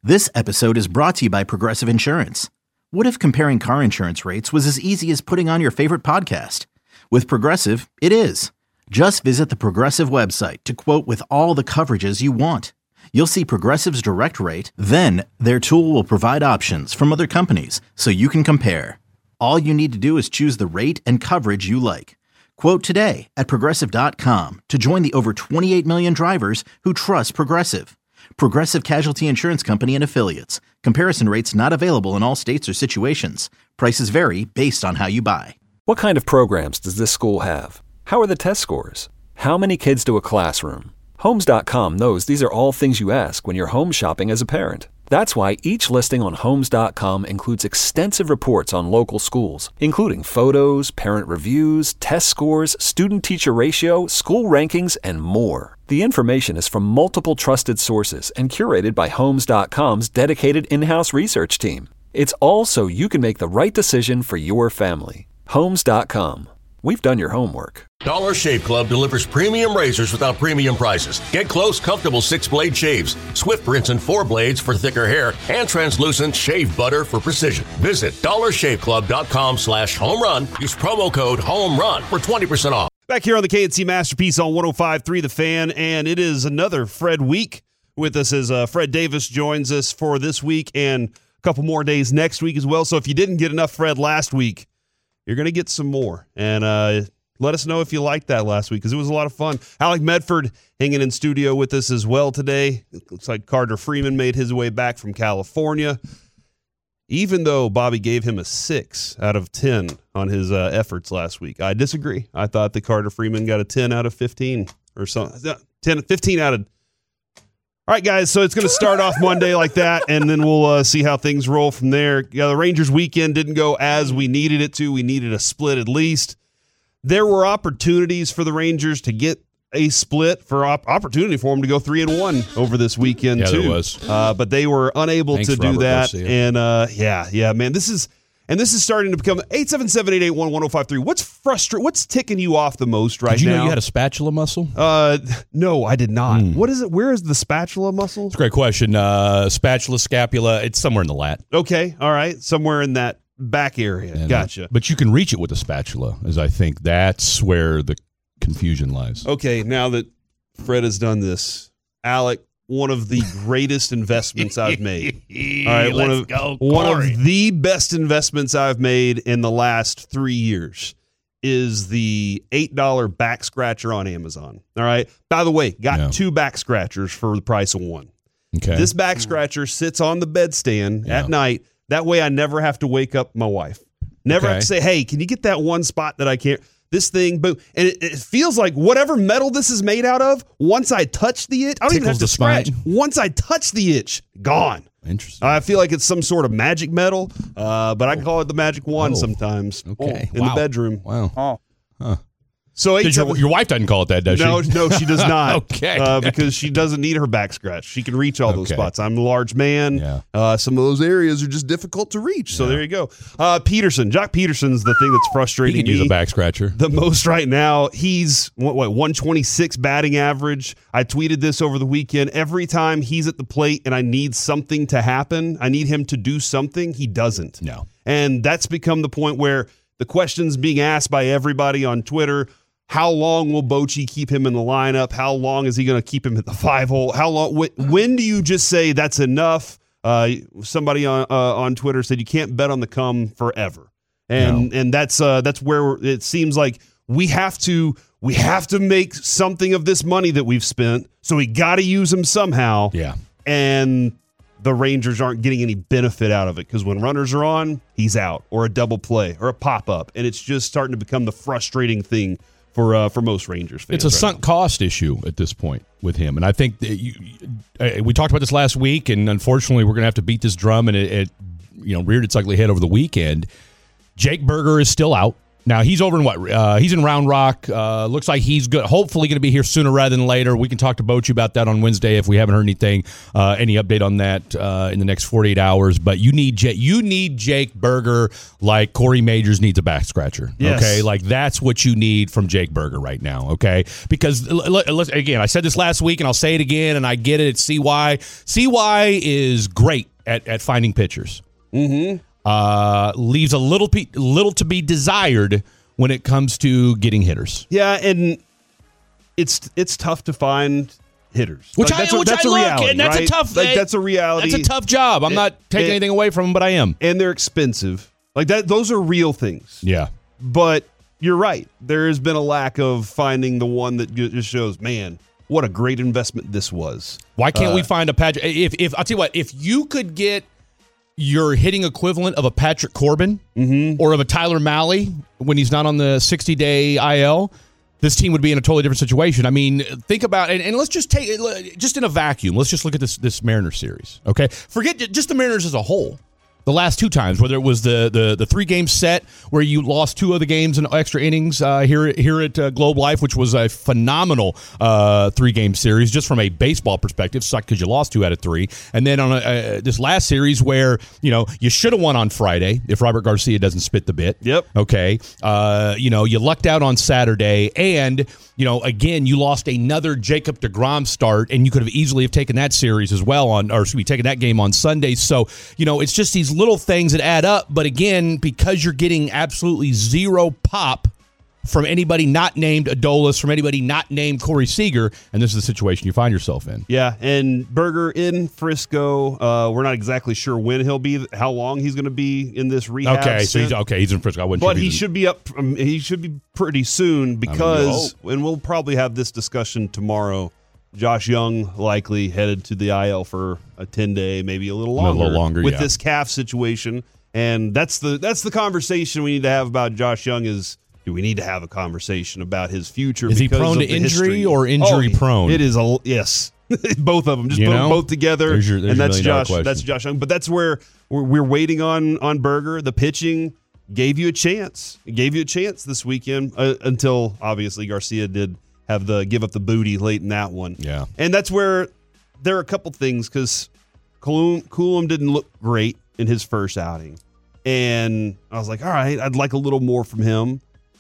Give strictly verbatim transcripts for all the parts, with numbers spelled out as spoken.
This episode is brought to you by Progressive Insurance. What if comparing car insurance rates was as easy as putting on your favorite podcast? With Progressive, it is. Just visit the Progressive website to quote with all the coverages you want. You'll see Progressive's direct rate, then their tool will provide options from other companies so you can compare. All you need to do is choose the rate and coverage you like. Quote today at Progressive dot com to join the over twenty-eight million drivers who trust Progressive. Progressive Casualty Insurance Company and Affiliates. Comparison rates not available in all states or situations. Prices vary based on how you buy. What kind of programs does this school have? How are the test scores? How many kids do a classroom? Homes dot com knows these are all things you ask when you're home shopping as a parent. That's why each listing on Homes dot com includes extensive reports on local schools, including photos, parent reviews, test scores, student-teacher ratio, school rankings, and more. The information is from multiple trusted sources and curated by Homes dot com's dedicated in-house research team. It's all so you can make the right decision for your family. Homes dot com. We've done your homework. Dollar Shave Club delivers premium razors without premium prices. Get close, comfortable six-blade shaves, Swift rinse and four blades for thicker hair, and translucent shave butter for precision. Visit dollar shave club dot com slash home run. Use promo code HOMERUN for twenty percent off. Back here on the K N C Masterpiece on one oh five point three The Fan, and it is another Fred week with us as uh, Fred Davis joins us for this week and a couple more days next week as well. So if you didn't get enough Fred last week, you're going to get some more. And uh, let us know if you liked that last week because it was a lot of fun. Alec Medford hanging in studio with us as well today. It looks like Carter Freeman made his way back from California. Even though Bobby gave him a six out of ten on his uh, efforts last week. I disagree. I thought that Carter Freeman got a ten out of fifteen or something. ten, fifteen out of... All right, guys, so it's going to start off Monday like that, and then we'll uh, see how things roll from there. Yeah, the Rangers weekend didn't go as we needed it to. We needed a split at least. There were opportunities for the Rangers to get a split, for op- opportunity for them to go three and one over this weekend, yeah, too. There was. Uh, but they were unable Thanks, to do Robert that. Garcia. And, uh, yeah, yeah, man, this is... And this is starting to become eight seven seven, eight eight one, one oh five three. What's frustrating? What's ticking you off the most right now? Did you know now? You had a spatula muscle? Uh, no, I did not. Mm. What is it? Where is the spatula muscle? It's a great question. Uh, spatula, scapula, it's somewhere in the lat. Okay, all right. Somewhere in that back area. And, gotcha. Uh, but you can reach it with a spatula, as I think that's where the confusion lies. Okay, now that Fred has done this, Alec, one of the greatest investments I've made. All right, Let's one of go, one of the best investments I've made in the last three years is the eight dollar back scratcher on Amazon. All right. By the way, got yeah. two back scratchers for the price of one. Okay. This back scratcher sits on the bedstand yeah. at night. That way I never have to wake up my wife. Never okay. have to say, hey, can you get that one spot that I can't? This thing, boom. And it, it feels like whatever metal this is made out of, once I touch the itch, I don't Tickles even have to scratch. Spine. Once I touch the itch, gone. Interesting. I feel like it's some sort of magic metal, uh, but I can call it the magic wand oh. sometimes. Okay. In wow. the bedroom. Wow. Oh. Huh. So eight, Did your, seven, your wife doesn't call it that, does no, she? No, she does not. okay. Uh, because she doesn't need her back scratch. She can reach all those okay. spots. I'm a large man. Yeah. Uh, some of those areas are just difficult to reach. So yeah. there you go. Uh, Peterson. Jock Peterson's the thing that's frustrating he can me use a back scratcher. the most right now. He's, what, what, one twenty-six batting average. I tweeted this over the weekend. Every time he's at the plate and I need something to happen, I need him to do something, he doesn't. No. And that's become the point where the question's being asked by everybody on Twitter. How long will Bochy keep him in the lineup? How long is he going to keep him at the five hole? How long? Wh- when do you just say that's enough? Uh, somebody on uh, on Twitter said you can't bet on the come forever, and no. and that's uh, that's where it seems like we have to we have to make something of this money that we've spent. So we got to use him somehow. Yeah, and the Rangers aren't getting any benefit out of it because when runners are on, he's out or a double play or a pop up, and it's just starting to become the frustrating thing for uh, for most Rangers fans. It's a right sunk now. cost issue at this point with him. And I think that you, uh, we talked about this last week, and unfortunately we're going to have to beat this drum, and it, it you know reared its ugly head over the weekend. Jake Burger is still out. Now, he's over in what? Uh, he's in Round Rock. Uh, looks like he's good. Hopefully going to be here sooner rather than later. We can talk to Bochy about that on Wednesday if we haven't heard anything, uh, any update on that uh, in the next forty-eight hours. But you need J- you need Jake Burger like Corey Majors needs a back scratcher. Yes. Okay? Like, that's what you need from Jake Burger right now, okay? Because, l- l- again, I said this last week, and I'll say it again, and I get it. It's C Y. C Y is great at, at finding pitchers. Mm-hmm. Uh, leaves a little pe- little to be desired when it comes to getting hitters. Yeah, and it's it's tough to find hitters. Which like, I, that's a, which that's I a look, reality, and that's right? a tough. Like that's a reality. That's a tough job. I'm It- not taking it- anything away from them, but I am. And they're expensive. Like that. Those are real things. Yeah. But you're right. There has been a lack of finding the one that just shows, man, what a great investment this was. Why can't Uh, we find a Patrick? If if I'll tell you what, if you could get your hitting equivalent of a Patrick Corbin Mm-hmm. or of a Tyler Mahle when he's not on the sixty-day I L, this team would be in a totally different situation. I mean, think about and, and let's just take it just in a vacuum. Let's just look at this this Mariners series. Okay, forget just the Mariners as a whole. The last two times, whether it was the the, the three game set where you lost two of the games in extra innings uh, here here at uh, Globe Life, which was a phenomenal uh, three game series just from a baseball perspective, sucked because you lost two out of three, and then on a, uh, this last series where you know you should have won on Friday if Robert Garcia doesn't spit the bit. Yep. Okay. Uh, you know you lucked out on Saturday, and you know again you lost another Jacob deGrom start, and you could have easily have taken that series as well on, or excuse me, taken that game on Sunday. So you know it's just these little things that add up, but again, because you're getting absolutely zero pop from anybody not named Adolis, from anybody not named Corey Seager, and this is the situation you find yourself in. Yeah, and Berger in Frisco. Uh, we're not exactly sure when he'll be, how long he's going to be in this rehab. Okay, so he's stint. okay. He's in Frisco. I wouldn't. But sure he he's in- should be up. Um, he should be pretty soon because, and we'll probably have this discussion tomorrow. Josh Young likely headed to the I L for a ten day, maybe a little longer, A little longer, with yeah. this calf situation. And that's the that's the conversation we need to have about Josh Young. Is do we need to have a conversation about his future? Is he because prone of to the injury history? or injury Oh, prone? It is a yes, both of them, just You both, know? both together. There's your- there's and your that's million dollar Josh. question. That's Josh Young. But that's where we're, we're waiting on on Berger. The pitching gave you a chance. It gave you a chance this weekend uh, until obviously Garcia did have the give up the booty late in that one. Yeah. And that's where there are a couple things because Coulomb, Coulomb didn't look great in his first outing. And I was like, all right, I'd like a little more from him.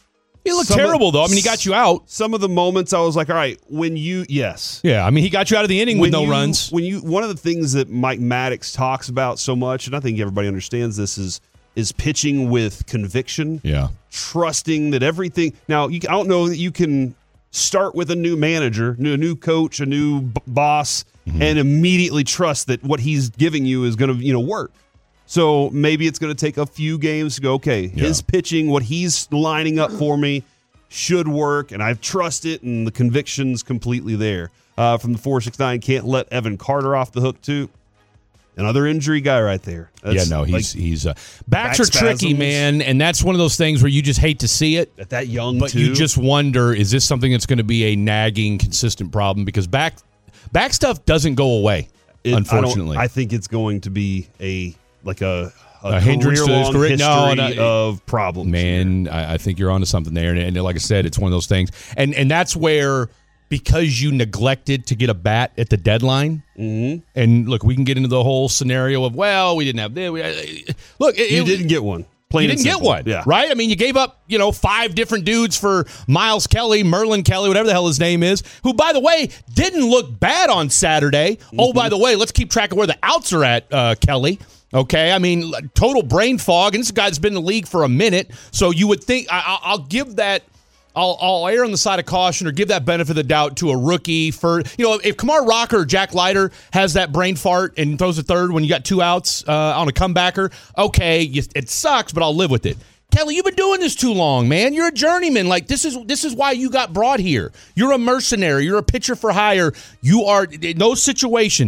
He looked Some of- terrible, though. I mean, he got you out. Some of the moments I was like, all right, when you, yes. Yeah, I mean, he got you out of the inning with When no you- runs. When you, one of the things that Mike Maddox talks about so much, and I think everybody understands this, is is pitching with conviction. Yeah. Trusting that everything. Now, you, I don't know that you can start with a new manager, a new coach, a new b- boss, Mm-hmm. and immediately trust that what he's giving you is going to, you know, work. So maybe it's going to take a few games to go, okay, Yeah. his pitching, what he's lining up for me should work, and I trust it, and the conviction's completely there. Uh, from the four six nine, can't let Evan Carter off the hook, too. Another injury guy right there. That's yeah, no, he's like, he's uh, backs back are tricky, spasms. man, and that's one of those things where you just hate to see it. at that young, But too. you just wonder, is this something that's going to be a nagging, consistent problem? Because back back stuff doesn't go away, It- unfortunately. I, don't, I think it's going to be a like a a, A hindrance to his career-long career? history No, no, it- of problems. Man, I, I think you're onto something there. And, and like I said, it's one of those things. And and that's where, because you neglected to get a bat at the deadline, Mm-hmm. and look, we can get into the whole scenario of, well, we didn't have this. We, uh, look, it, you it- didn't get one. Plain you and didn't get simple. one, Yeah. right? I mean, you gave up, you know, five different dudes for Miles Kelly, Merlin Kelly, whatever the hell his name is, who, by the way, didn't look bad on Saturday. Mm-hmm. Oh, by the way, let's keep track of where the outs are at, uh, Kelly. Okay, I mean, total brain fog, and this guy's been in the league for a minute, so you would think I, I'll give that. I'll, I'll err on the side of caution or give that benefit of the doubt to a rookie. For you know, if Kamar Rocker or Jack Leiter has that brain fart and throws a third when you got two outs uh, on a comebacker, okay, you, it sucks, but I'll live with it. Kelly, you've been doing this too long, man. You're a journeyman. Like this is this is why you got brought here. You're a mercenary. You're a pitcher for hire. You are in those situations.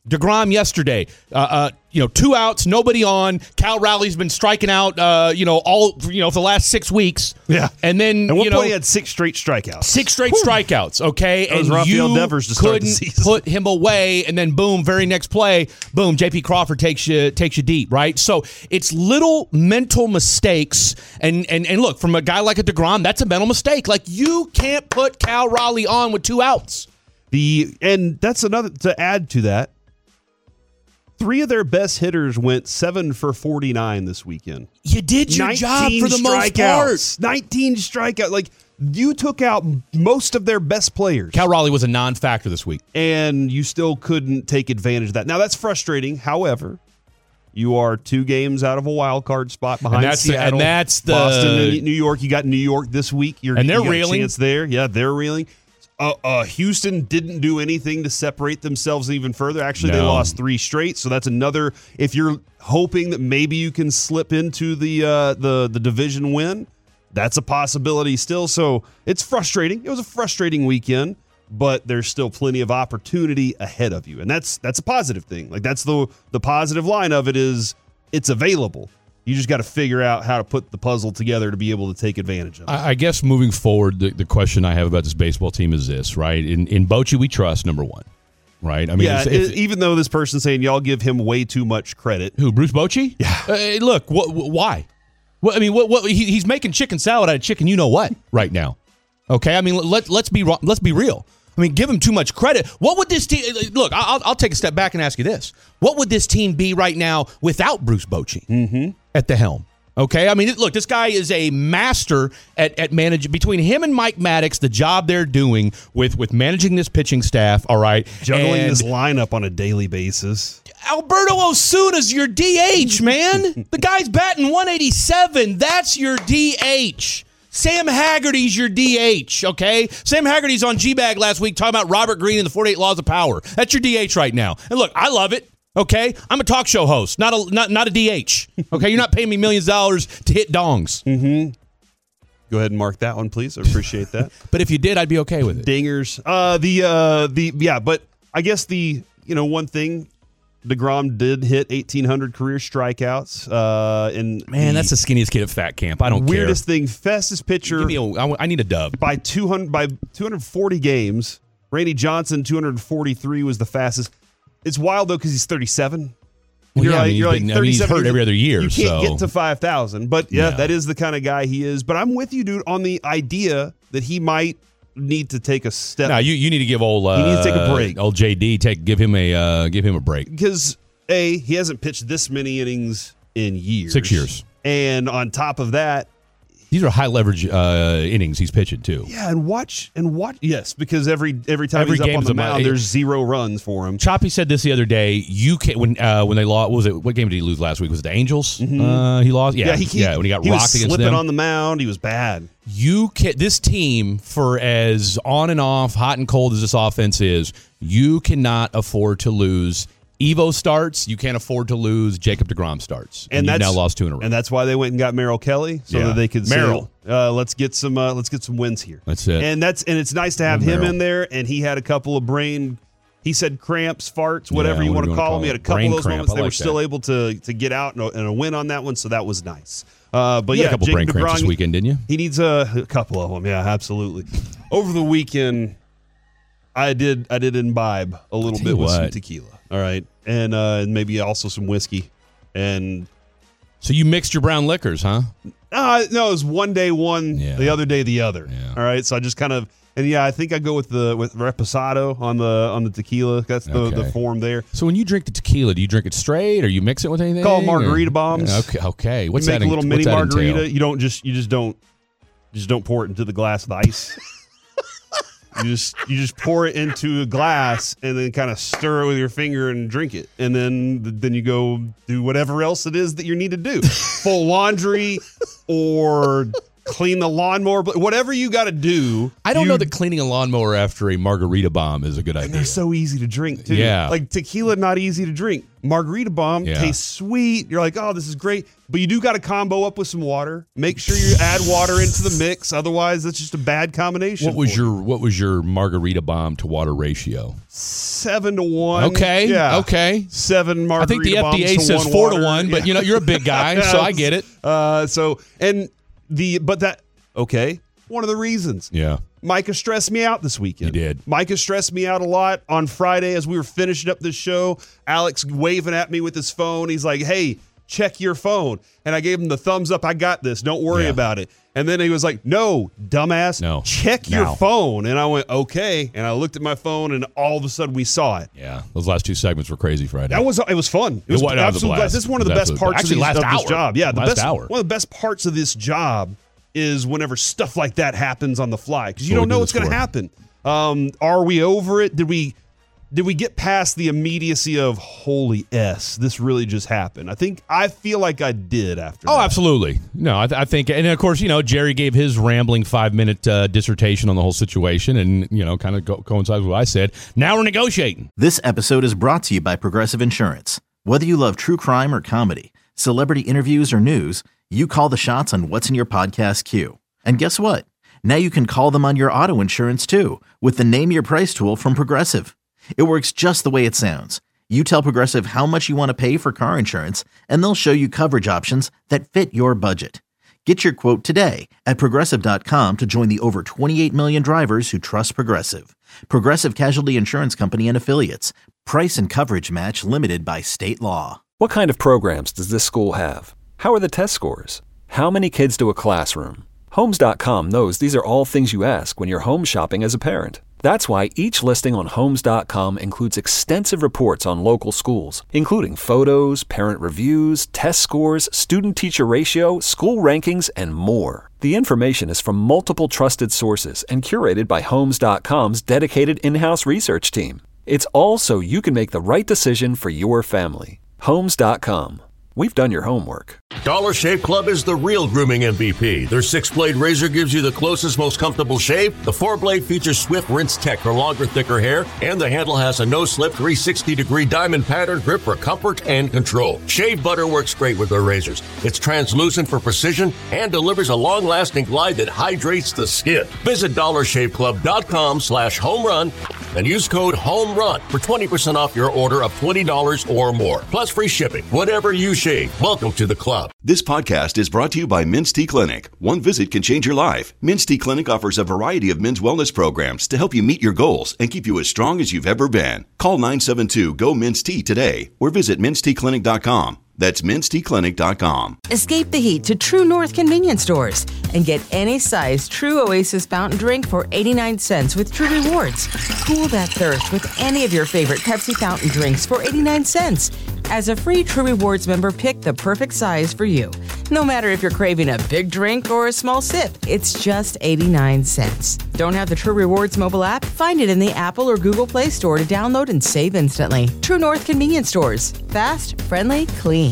DeGrom yesterday, uh, uh, you know, two outs, nobody on. Cal Rowley's been striking out, uh, you know, all you know for the last six weeks. Yeah, and then at one you know, point he had six straight strikeouts. Six straight Whew. strikeouts. Okay, that was and Rafael you Devers to start the couldn't season. put him away, and then boom, very next play, boom, J P Crawford takes you takes you deep, right? So it's little mental mistakes, and and and look, from a guy like a DeGrom, that's a mental mistake. Like you can't put Cal Raleigh on with two outs. The and that's another to add to that. Three of their best hitters went seven for forty-nine this weekend. You did your job for the most part. nineteen strikeouts. Like, you took out most of their best players. Cal Raleigh was a non-factor this week. And you still couldn't take advantage of that. Now, that's frustrating. However, you are two games out of a wild card spot behind and that's Seattle. The, and that's the Boston and New York. You got New York this week. You're, and they're you got reeling. A chance there. Yeah, they're reeling. Uh, uh, Houston didn't do anything to separate themselves even further. Actually, no. they lost three straight, so that's another. If you're hoping that maybe you can slip into the uh, the the division win, that's a possibility still. So it's frustrating. It was a frustrating weekend, but there's still plenty of opportunity ahead of you, and that's that's a positive thing. Like that's the the positive line of it is it's available. You just got to figure out how to put the puzzle together to be able to take advantage of it. I guess moving forward, the, the question I have about this baseball team is this, right? In in Bochy, we trust, number one, right? I mean, yeah, if, if, even though this person's saying y'all give him way too much credit. Who, Bruce Bochy? Yeah. Uh, look, wh- wh- why? Well, I mean, what, what he, he's making chicken salad out of chicken, you know what, right now. Okay, I mean, let let's be let's be real. I mean, give him too much credit. What would this team look? I'll, I'll take a step back and ask you this: what would this team be right now without Bruce Bochy mm-hmm. at the helm? Okay, I mean, look, this guy is a master at, at managing. Between him and Mike Maddox, the job they're doing with, with managing this pitching staff, all right, juggling and this lineup on a daily basis. Alberto Osuna's your D H, man. The guy's batting one eighty-seven. That's your D H. Sam Haggerty's your D H, okay? Sam Haggerty's on G-Bag last week talking about Robert Greene and the forty-eight Laws of Power. That's your D H right now. And look, I love it, okay? I'm a talk show host, not a not, not a D H, okay? You're not paying me millions of dollars to hit dongs. Mm-hmm. Go ahead and mark that one, please. I appreciate that. But if you did, I'd be okay with it. Dingers. Uh, the, uh, the yeah, but I guess the, you know, one thing, DeGrom did hit eighteen hundred career strikeouts. Uh, and Man, that's the skinniest kid at Fat Camp. I don't weirdest care. Weirdest thing, fastest pitcher. Give me a, I, I need a dub. By two hundred, by two hundred forty games, Randy Johnson, two hundred forty-three was the fastest. It's wild, though, because he's thirty-seven. Well, you're yeah, like, I mean, you're he's like been- I mean, he's thirty-seven. hurt every other year, You can't so- get to five thousand. But, yeah, No. that is the kind of guy he is. But I'm with you, dude, on the idea that he might need to take a step. Now you, you need to give old uh, He needs to take a break. Old J D take give him a uh, give him a break. Because, A, he hasn't pitched this many innings in years. Six years. And on top of that, These are high leverage uh, innings he's pitching too. yeah, and watch, and watch, yes, because every every time Every he's up on game's the a mi- mound, there's zero runs for him. Choppy said this the other day. You can when uh, when they lost. What was it? What game did he lose last week? Was it the Angels? Uh, he lost. Yeah, he, he- yeah. When he got he rocked was against slipping them. on the mound, he was bad. You can this team, for as on and off, hot and cold as this offense is, you cannot afford to lose. Evo starts. You can't afford to lose. Jacob DeGrom starts, and, And you've that's now lost two in a row. And that's why they went and got Merrill Kelly so Yeah. that they could Merrill. say, uh, let's get some uh, let's get some wins here. That's it. And that's and it's nice to have him Merrill. in there. And he had a couple of brain. He said cramps, farts, whatever Yeah, you what want do to you call wanna them. He had a call couple it? of Brain those cramp. moments. I They were like still that. able to to get out and a, and a win on that one, so that was nice. Uh, but you yeah, had a couple Jacob brain cramps DeGrom, this weekend, didn't you? He needs a, a couple of them. Yeah, absolutely. Over the weekend, I did I did imbibe a little tell bit you with some what. tequila. All right, and uh, and maybe also some whiskey. And So you mixed your brown liquors, huh? uh, no, it was one day one, Yeah. the other day the other. Yeah. All right, so I just kind of and yeah, I think I go with the with reposado on the on the tequila. That's the, the Okay. form there. So when you drink the tequila, do you drink it straight, or you mix it with anything? Called or- margarita bombs. Yeah, okay, okay. What's you make that? a little what's mini that margarita. entail? You don't just you just don't you just don't pour it into the glass with ice. You just you just pour it into a glass and then kind of stir it with your finger and drink it, and then then you go do whatever else it is that you need to do. Full laundry or clean the lawnmower, but whatever you got to do. I don't you, know that cleaning a lawnmower after a margarita bomb is a good idea. And they're so easy to drink, too. Yeah. Like tequila, not easy to drink. Margarita bomb Yeah. tastes sweet. You're like, oh, this is great. But you do got to combo up with some water. Make sure you add water into the mix. Otherwise, that's just a bad combination. What was for your you. What was your margarita bomb to water ratio? Seven to one. Okay. Yeah. Okay. Seven margarita I think the F D A bombs to says one four water. to one, but Yeah. you know you're a big guy, so I get it. Uh, so and the but that okay. One of the reasons. Yeah. Micah stressed me out this weekend. He did. Micah stressed me out a lot on Friday as we were finishing up this show. Alex waving at me with his phone. He's like, hey, check your phone. And I gave him the thumbs up. I got this. Don't worry Yeah. about it. And then he was like, no, dumbass. No. Check your Now. phone. And I went, okay. And I looked at my phone, and all of a sudden we saw it. Yeah. Those last two segments were crazy Friday. That was it was fun. It was, It was- that was a absolute blast. blast. This is one of It the was best absolute- parts actually, of, last these, of this hour. job. Yeah, the Last best hour. one of the best parts of this job is whenever stuff like that happens on the fly because you That's what don't we know do what's this going to for. happen. Um, are we over it? Did we did we get past the immediacy of holy s? This really just happened. I think I feel like I did after. Oh, that. absolutely. No, I, th- I think, and of course, you know, Jerry gave his rambling five minute uh, dissertation on the whole situation, and you know, kind of co- coincides with what I said. Now we're negotiating. This episode is brought to you by Progressive Insurance. Whether you love true crime or comedy, celebrity interviews or news, you call the shots on what's in your podcast queue. And guess what? Now you can call them on your auto insurance too with the Name Your Price tool from Progressive. It works just the way it sounds. You tell Progressive how much you want to pay for car insurance, and they'll show you coverage options that fit your budget. Get your quote today at Progressive dot com to join the over twenty-eight million drivers who trust Progressive. Progressive Casualty Insurance Company and Affiliates. Price and coverage match limited by state law. What kind of programs does this school have? How are the test scores? How many kids do a classroom? Homes dot com knows these are all things you ask when you're home shopping as a parent. That's why each listing on Homes dot com includes extensive reports on local schools, including photos, parent reviews, test scores, student-teacher ratio, school rankings, and more. The information is from multiple trusted sources and curated by Homes dot com's dedicated in-house research team. It's all so you can make the right decision for your family. Homes dot com. We've done your homework. Dollar Shave Club is the real grooming M V P. Their six-blade razor gives you the closest, most comfortable shave. The four-blade features Swift Rinse Tech for longer, thicker hair. And the handle has a no-slip three hundred sixty degree diamond pattern grip for comfort and control. Shave butter works great with their razors. It's translucent for precision and delivers a long-lasting glide that hydrates the skin. Visit dollar shave club dot com slash home run and use code HOMERUN for twenty percent off your order of twenty dollars or more. Plus free shipping. Whatever you shave. Welcome to the club. This podcast is brought to you by Men's Tea Clinic. One visit can change your life. Men's Tea Clinic offers a variety of men's wellness programs to help you meet your goals and keep you as strong as you've ever been. Call nine seven two, G O, Men's Tea today or visit men's tea clinic dot com. That's men's tea clinic dot com. Escape the heat to True North convenience stores and get any size True Oasis fountain drink for eighty-nine cents with True Rewards. Cool that thirst with any of your favorite Pepsi fountain drinks for eighty-nine cents. As a free True Rewards member, pick the perfect size for you. No matter if you're craving a big drink or a small sip, it's just eighty-nine cents. Don't have the True Rewards mobile app? Find it in the Apple or Google Play Store to download and save instantly. True North convenience stores. Fast, friendly, clean.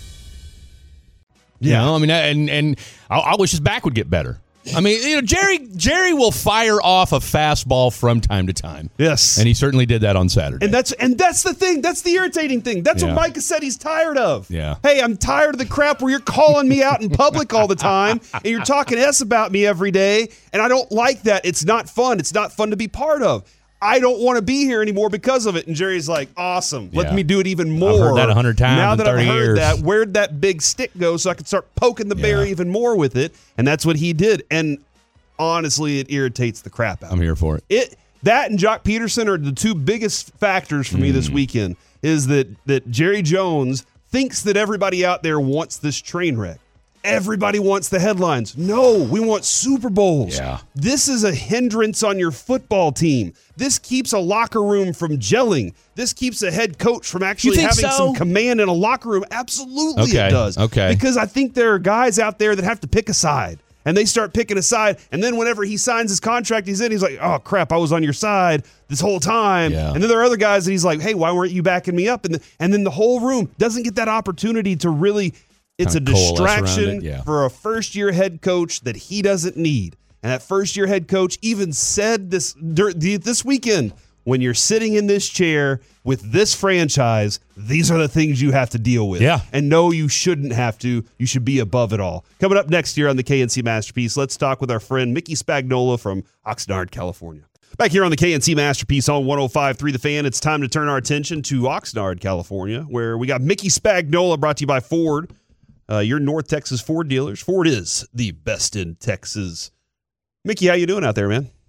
You know, I mean, and and I, I wish his back would get better. I mean, you know, Jerry Jerry will fire off a fastball from time to time. Yes. And he certainly did that on Saturday. And that's and that's the thing. That's the irritating thing. That's Yeah. what Micah said he's tired of. Yeah. Hey, I'm tired of the crap where you're calling me out in public all the time and you're talking S about me every day, and I don't like that. It's not fun. It's not fun to be part of. I don't want to be here anymore because of it. And Jerry's like, awesome. Let Yeah. me do it even more. I've heard that a hundred times Now in that I've thirty heard years. that, where'd that big stick go so I can start poking the bear Yeah. even more with it? And that's what he did. And honestly, it irritates the crap out of I'm me. here for it. It that and Jock Peterson are the two biggest factors for me Mm. this weekend. Is that that Jerry Jones thinks that everybody out there wants this train wreck. Everybody wants the headlines. No, we want Super Bowls. Yeah. This is a hindrance on your football team. This keeps a locker room from gelling. This keeps a head coach from actually think having so? some command in a locker room. Absolutely Okay, it does. okay. Because I think there are guys out there that have to pick a side. And they start picking a side, and then whenever he signs his contract, he's in, he's like, oh, crap, I was on your side this whole time. Yeah. And then there are other guys that he's like, hey, why weren't you backing me up? And, the, and then the whole room doesn't get that opportunity to really it's a Kinda coalesce around distraction it, yeah. for a first-year head coach that he doesn't need. And that first-year head coach even said this this weekend, when you're sitting in this chair with this franchise, these are the things you have to deal with. Yeah. And no, you shouldn't have to. You should be above it all. Coming up next year on the K N C Masterpiece, let's talk with our friend Mickey Spagnola from Oxnard, California. Back here on the K N C Masterpiece on one oh five point three The Fan, it's time to turn our attention to Oxnard, California, where we got Mickey Spagnola, brought to you by Ford. Uh, your North Texas Ford dealers. Ford is the best in Texas. Mickey, how you doing out there, man?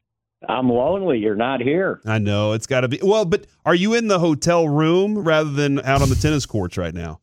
I'm lonely. You're not here. I know. It's got to be. Well, but are you in the hotel room rather than out on the tennis courts right now?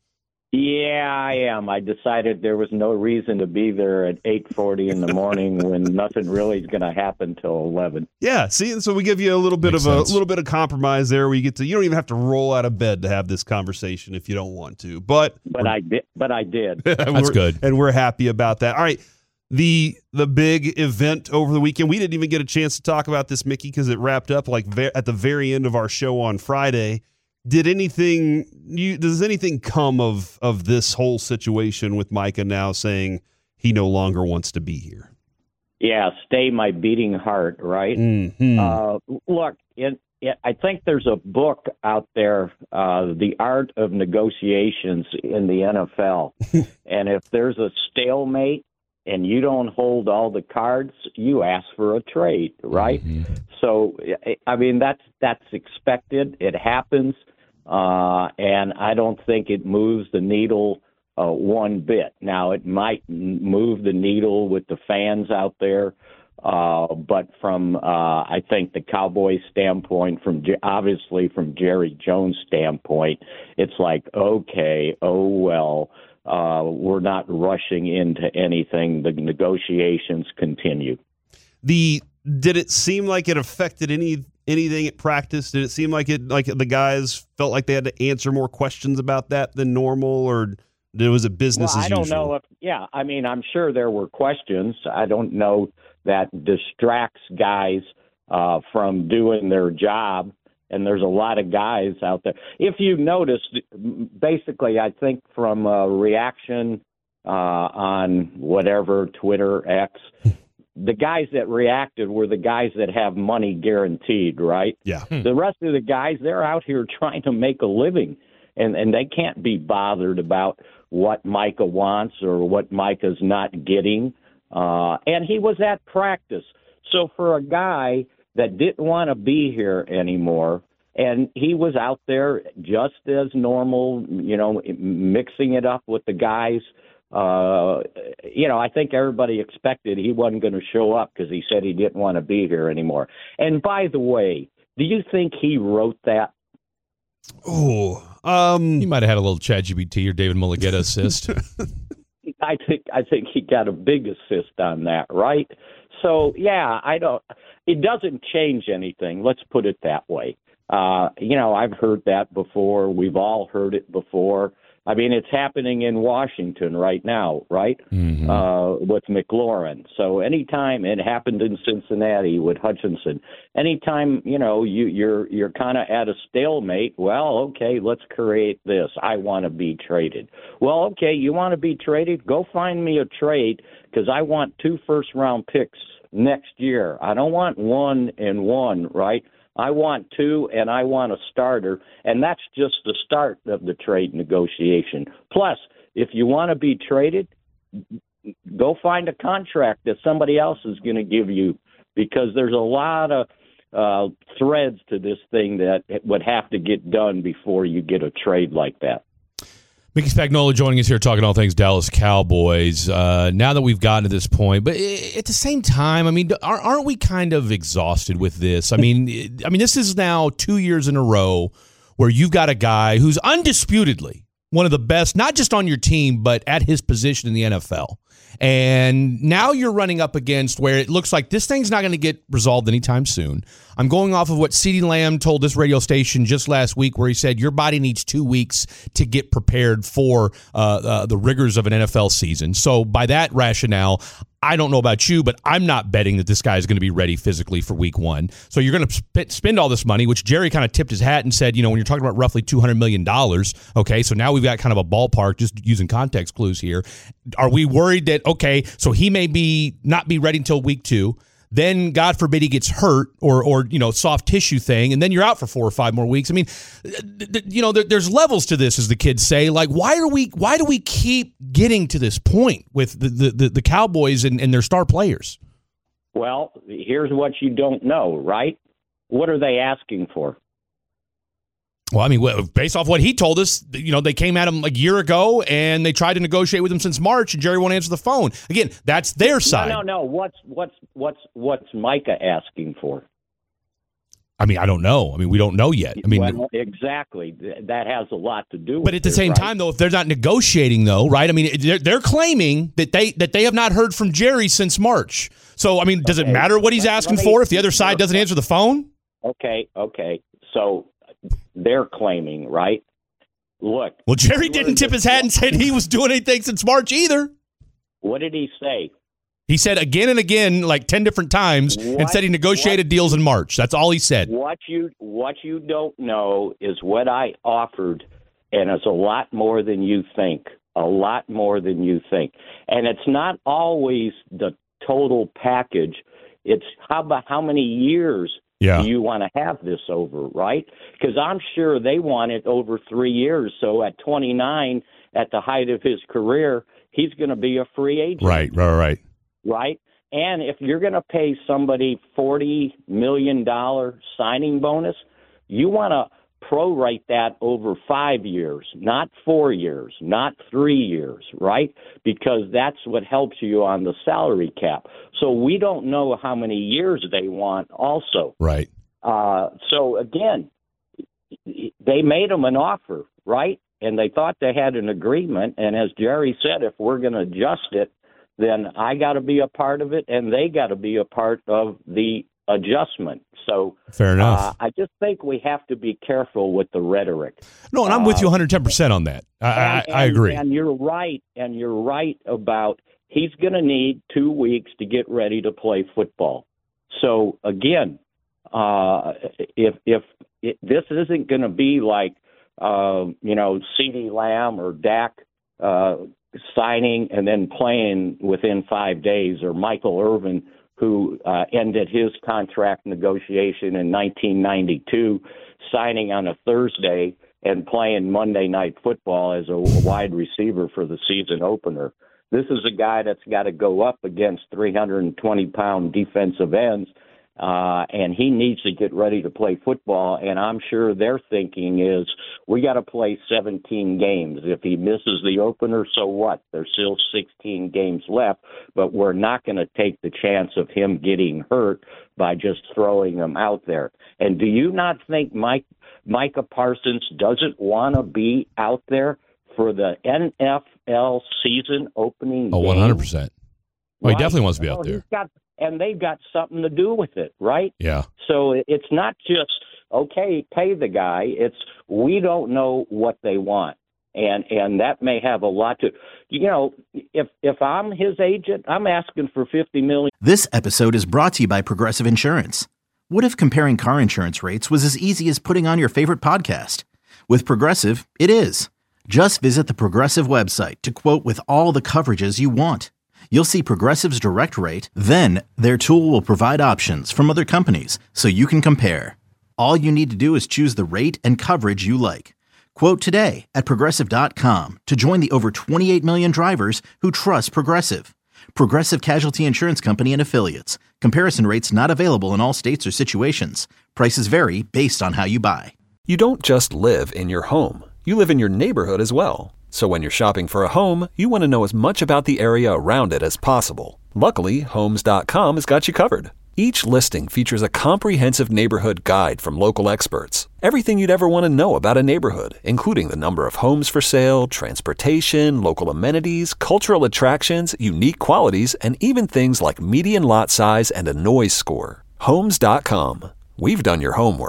Yeah, I am. I decided there was no reason to be there at eight forty in the morning when nothing really is going to happen till eleven. Yeah, see, so we give you a little bit Makes of sense. a little bit of compromise there where you get to, you don't even have to roll out of bed to have this conversation if you don't want to. But But I did. But I did. That's good. And we're happy about that. All right. The the big event over the weekend, we didn't even get a chance to talk about this, Mickey, because it wrapped up like ve- at the very end of our show on Friday. Did anything you does anything come of of this whole situation with Micah now saying he no longer wants to be here? Yeah, stay my beating heart, right? Mm-hmm. Uh, look, it, it, I think there's a book out there, uh, The Art of Negotiations in the N F L. And if there's a stalemate, and you don't hold all the cards, you ask for a trade, right? Mm-hmm. So, I mean, that's that's expected. It happens, uh, and I don't think it moves the needle uh, one bit. Now, it might move the needle with the fans out there, uh, but from, uh, I think, the Cowboys' standpoint, from obviously from Jerry Jones' standpoint, it's like, okay, oh, well, Uh, we're not rushing into anything. The negotiations continue. The did it seem like it affected any anything at practice? Did it seem like it like the guys felt like they had to answer more questions about that than normal, or was it business well, as I don't usual? know if yeah. I mean, I'm sure there were questions. I don't know that distracts guys uh, from doing their job. And there's a lot of guys out there. If you noticed, basically, I think from a reaction uh, on whatever, Twitter, X, the guys that reacted were the guys that have money guaranteed, right? Yeah. Hmm. The rest of the guys, they're out here trying to make a living, and, and they can't be bothered about what Micah wants or what Micah's not getting. Uh, and he was at practice. So for a guy that didn't want to be here anymore, and he was out there just as normal, you know, mixing it up with the guys. Uh, you know, I think everybody expected he wasn't going to show up because he said he didn't want to be here anymore. And by the way, do you think he wrote that? Oh, um, He might have had a little ChatGPT or David Mulligetta assist. I think I think he got a big assist on that, right? So yeah, I don't. It doesn't change anything. Let's put it that way. Uh, you know, I've heard that before. We've all heard it before. I mean, it's happening in Washington right now, right? Mm-hmm. Uh, with McLaurin. So anytime it happened in Cincinnati with Hutchinson, anytime, you know, you, you're you're kind of at a stalemate, well, okay, let's create this. I want to be traded. Well, okay, you want to be traded? Go find me a trade because I want two first-round picks next year. I don't want one and one, right? I want two, and I want a starter, and that's just the start of the trade negotiation. Plus, if you want to be traded, go find a contract that somebody else is going to give you, because there's a lot of uh, threads to this thing that would have to get done before you get a trade like that. Mickey Spagnola joining us here talking all things Dallas Cowboys. Uh, now that we've gotten to this point, but at the same time, I mean, aren't we kind of exhausted with this? I mean, I mean, this is now two years in a row where you've got a guy who's undisputedly one of the best, not just on your team, but at his position in the N F L. And now you're running up against where it looks like this thing's not going to get resolved anytime soon. I'm going off of what CeeDee Lamb told this radio station just last week, where he said your body needs two weeks to get prepared for uh, uh, the rigors of an N F L season. So by that rationale, I don't know about you, but I'm not betting that this guy is going to be ready physically for week one. So you're going to sp- spend all this money, which Jerry kind of tipped his hat and said, you know, when you're talking about roughly two hundred million dollars, okay, so now we've got kind of a ballpark, just using context clues here. Are we worried that, okay, so he may be not be ready until week two, then God forbid he gets hurt or, or you know, soft tissue thing, and then you're out for four or five more weeks. I mean, th- th- you know, there, there's levels to this, as the kids say. Like, why are we? Why do we keep getting to this point with the the, the, the Cowboys and, and their star players? Well, here's what you don't know, right? What are they asking for? Well, I mean, based off what he told us, you know, they came at him a year ago and they tried to negotiate with him since March, and Jerry won't answer the phone. Again, that's their side. No, no, no. What's what's what's what's Micah asking for? I mean, I don't know. I mean, we don't know yet. I mean, well, exactly. That has a lot to do with it. But at the same right? time, though, if they're not negotiating, though, right? I mean, they're, they're claiming that they that they have not heard from Jerry since March. So, I mean, does okay. it matter what he's asking me, for if the other side doesn't answer the phone? Okay, okay. So they're claiming, right? Look. Well, Jerry didn't tip his hat and say he was doing anything since March either. What did he say? He said again and again, like ten different times, what, and said he negotiated what, deals in March. That's all he said. What you what you don't know is what I offered, and it's a lot more than you think. A lot more than you think. And it's not always the total package. It's how about how many years yeah. do you want to have this over, right? Because I'm sure they want it over three years. So at twenty-nine, at the height of his career, he's going to be a free agent. Right, right, right. Right? And if you're going to pay somebody forty million dollars signing bonus, you want to prorate that over five years, not four years, not three years, right? Because that's what helps you on the salary cap. So we don't know how many years they want also. Right. Uh, so, again, they made them an offer, right? And they thought they had an agreement. And as Jerry said, if we're going to adjust it, then I got to be a part of it, and they got to be a part of the adjustment. So fair enough. Uh, I just think we have to be careful with the rhetoric. No, and I'm with you one hundred ten percent on that. I, and, I, I agree. And, and you're right. And you're right about he's going to need two weeks to get ready to play football. So again, uh, if if it, this isn't going to be like uh, you know CeeDee Lamb or Dak uh, signing and then playing within five days, or Michael Irvin, who uh, ended his contract negotiation in nineteen ninety-two, signing on a Thursday and playing Monday Night Football as a wide receiver for the season opener. This is a guy that's got to go up against three hundred twenty pound defensive ends, uh, and he needs to get ready to play football. And I'm sure their thinking is, we got to play seventeen games. If he misses the opener, so what? There's still sixteen games left, but we're not going to take the chance of him getting hurt by just throwing him out there. And do you not think Mike Micah Parsons doesn't want to be out there for the N F L season opening Oh, game? one hundred percent. Well, Right. he definitely wants to be Well, out there. he's got, and they've got something to do with it, right? Yeah. So it's not just, okay, pay the guy. It's we don't know what they want. And and that may have a lot to, you know, if if I'm his agent, I'm asking for fifty million dollars. This episode is brought to you by Progressive Insurance. What if comparing car insurance rates was as easy as putting on your favorite podcast? With Progressive, it is. Just visit the Progressive website to quote with all the coverages you want. You'll see Progressive's direct rate, then their tool will provide options from other companies so you can compare. All you need to do is choose the rate and coverage you like. Quote today at Progressive dot com to join the over twenty-eight million drivers who trust Progressive. Progressive Casualty Insurance Company and Affiliates. Comparison rates not available in all states or situations. Prices vary based on how you buy. You don't just live in your home. You live in your neighborhood as well. So when you're shopping for a home, you want to know as much about the area around it as possible. Luckily, Homes dot com has got you covered. Each listing features a comprehensive neighborhood guide from local experts. Everything you'd ever want to know about a neighborhood, including the number of homes for sale, transportation, local amenities, cultural attractions, unique qualities, and even things like median lot size and a noise score. Homes dot com. We've done your homework.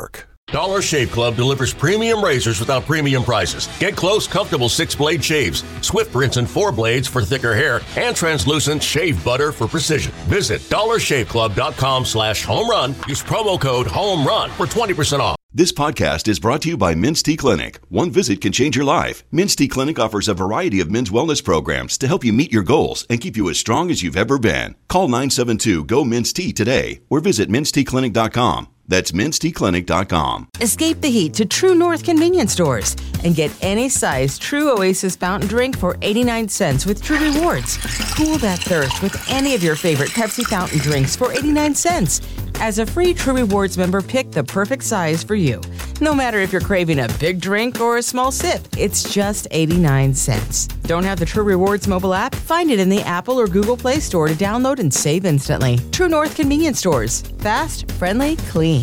Dollar Shave Club delivers premium razors without premium prices. Get close, comfortable six-blade shaves, Swift rinse and four blades for thicker hair, and translucent shave butter for precision. Visit dollar shave club dot com slash home run. Use promo code HOMERUN for twenty percent off. This podcast is brought to you by Men's T Clinic. One visit can change your life. Men's T Clinic offers a variety of men's wellness programs to help you meet your goals and keep you as strong as you've ever been. Call nine seven two, G O, Men's T today or visit men's t clinic dot com. That's men's t clinic dot com. Escape the heat to True North convenience stores and get any size True Oasis fountain drink for eighty-nine cents with True Rewards. Cool that thirst with any of your favorite Pepsi fountain drinks for eighty-nine cents. As a free True Rewards member, pick the perfect size for you. No matter if you're craving a big drink or a small sip, it's just eighty-nine cents. Don't have the True Rewards mobile app? Find it in the Apple or Google Play Store to download and save instantly. True North convenience stores. Fast, friendly, clean.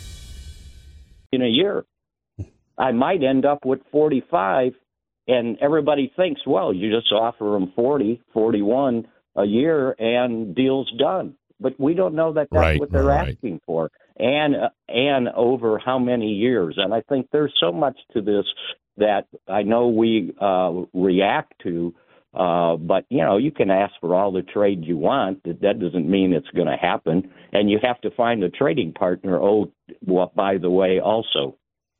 In a year, I might end up with forty-five, and everybody thinks, well, you just offer them forty, forty-one a year, and deal's done. But we don't know that that's right, what they're right. asking for, and uh, and over how many years. And I think there's so much to this that I know we uh, react to, uh, but, you know, you can ask for all the trade you want. That doesn't mean it's going to happen. And you have to find a trading partner, oh, well, by the way, also.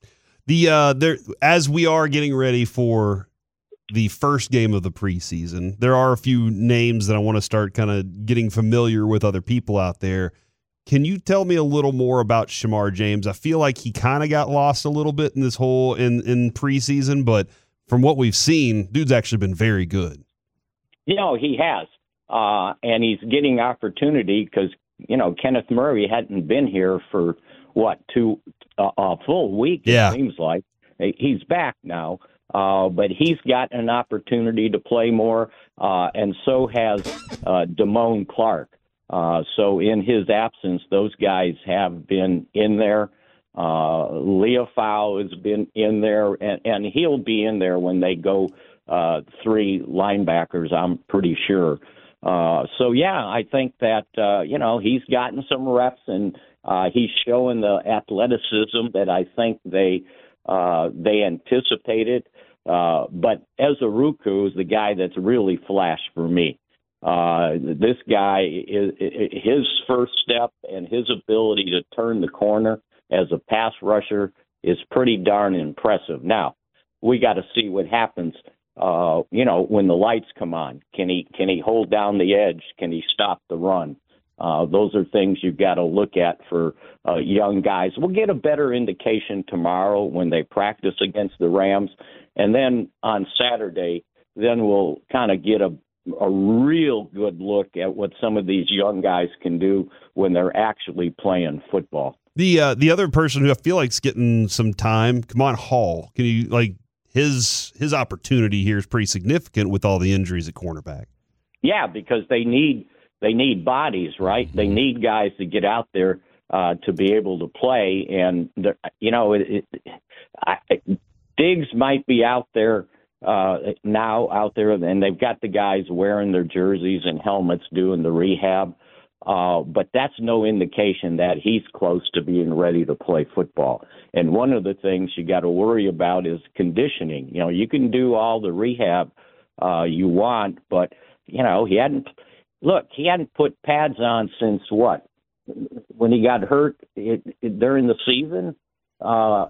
The uh, there as we are getting ready for the first game of the preseason, there are a few names that I want to start kind of getting familiar with other people out there. Can you tell me a little more about Shemar James? I feel like he kind of got lost a little bit in this whole in, in preseason, but from what we've seen, dude's actually been very good. You know, he has, uh, and he's getting opportunity because, you know, Kenneth Murray hadn't been here for, what, two uh, a full week, it yeah. seems like. He's back now. Uh, but he's got an opportunity to play more, uh, and so has uh, Damone Clark. Uh, so in his absence, those guys have been in there. Uh, Leofau has been in there, and, and he'll be in there when they go uh, three linebackers, I'm pretty sure. Uh, so, yeah, I think that, uh, you know, he's gotten some reps, and uh, he's showing the athleticism that I think they uh, they anticipated. Uh, but Ezeruku is the guy that's really flashed for me. Uh, this guy, is, his first step and his ability to turn the corner as a pass rusher is pretty darn impressive. Now, we got to see what happens, uh, you know, when the lights come on. Can he can he hold down the edge? Can he stop the run? Uh, those are things you've got to look at for uh, young guys. We'll get a better indication tomorrow when they practice against the Rams. And then on Saturday, then we'll kind of get a, a real good look at what some of these young guys can do when they're actually playing football. The uh, the other person who I feel like's getting some time, Kamon Hall. Can you like his his opportunity here is pretty significant with all the injuries at cornerback. Yeah, because they need they need bodies, right? They need guys to get out there uh, to be able to play, and you know, it, it, I, Diggs might be out there uh, now, out there, and they've got the guys wearing their jerseys and helmets doing the rehab. Uh, but that's no indication that he's close to being ready to play football. And one of the things you got to worry about is conditioning. You know, you can do all the rehab uh, you want, but, you know, he hadn't – look, he hadn't put pads on since what? When he got hurt it, it, during the season? Uh,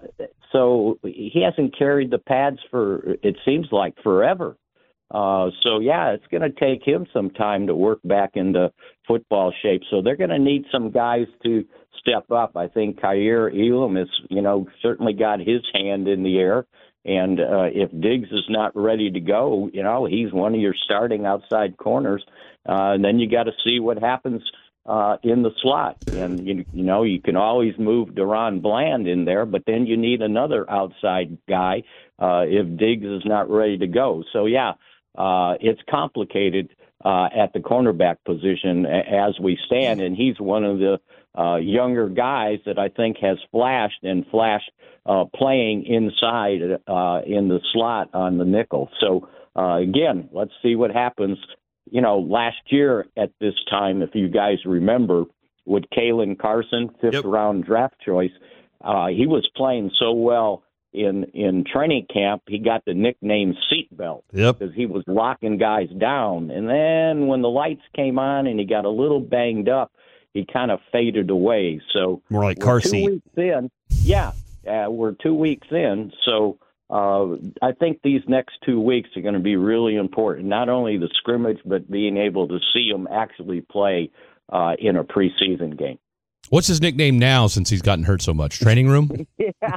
so he hasn't carried the pads for, it seems like, forever. Uh, so, yeah, it's going to take him some time to work back into football shape. So they're going to need some guys to step up. I think Kaiir Elam has, you know, certainly got his hand in the air. And uh, if Diggs is not ready to go, you know, he's one of your starting outside corners. Uh, and then you got to see what happens uh, in the slot. And, you, you know, you can always move Deron Bland in there, but then you need another outside guy uh, if Diggs is not ready to go. So, yeah. Uh, it's complicated uh, at the cornerback position as we stand, and he's one of the uh, younger guys that I think has flashed and flashed uh, playing inside uh, in the slot on the nickel. So, uh, again, let's see what happens. You know, last year at this time, if you guys remember, with Kalen Carson, fifth-round yep. draft choice, uh, he was playing so well in in training camp, he got the nickname Seatbelt. Yep. Because he was locking guys down. And then when the lights came on and he got a little banged up, he kind of faded away. So more like car two seat. Weeks in, yeah, uh, we're two weeks in. So uh, I think these next two weeks are going to be really important. Not only the scrimmage, but being able to see him actually play uh, in a preseason game. What's his nickname now since he's gotten hurt so much? Training room? Yeah.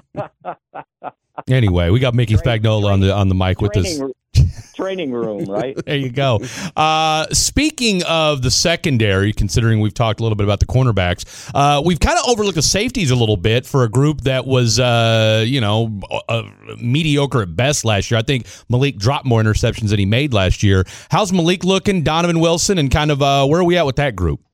Anyway, we got Mickey Spagnola on the on the mic with us. Training room, right? There you go. Uh, speaking of the secondary, considering we've talked a little bit about the cornerbacks, uh, we've kind of overlooked the safeties a little bit for a group that was, uh, you know, uh, mediocre at best last year. I think Malik dropped more interceptions than he made last year. How's Malik looking, Donovan Wilson, and kind of uh, where are we at with that group?